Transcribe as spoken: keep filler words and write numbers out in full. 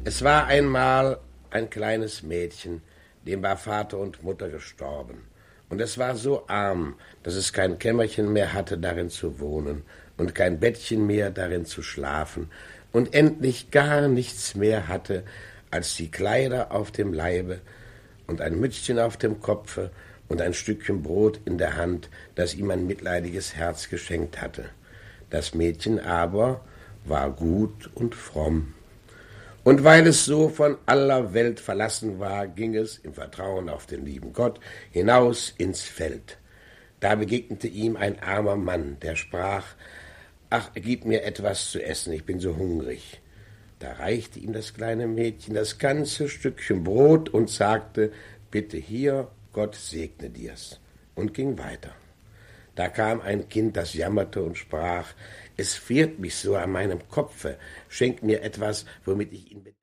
Es war einmal ein kleines Mädchen, dem war Vater und Mutter gestorben. Und es war so arm, dass es kein Kämmerchen mehr hatte, darin zu wohnen, und kein Bettchen mehr, darin zu schlafen, und endlich gar nichts mehr hatte, als die Kleider auf dem Leibe und ein Mützchen auf dem Kopfe und ein Stückchen Brot in der Hand, das ihm ein mitleidiges Herz geschenkt hatte. Das Mädchen aber war gut und fromm. Und weil es so von aller Welt verlassen war, ging es im Vertrauen auf den lieben Gott hinaus ins Feld. Da begegnete ihm ein armer Mann, der sprach: »Ach, gib mir etwas zu essen, ich bin so hungrig.« Da reichte ihm das kleine Mädchen das ganze Stückchen Brot und sagte: »Bitte hier, Gott segne dir's«, und ging weiter. Da kam ein Kind, das jammerte und sprach: »Es friert mich so an meinem Kopfe, schenk mir etwas, womit ich ihn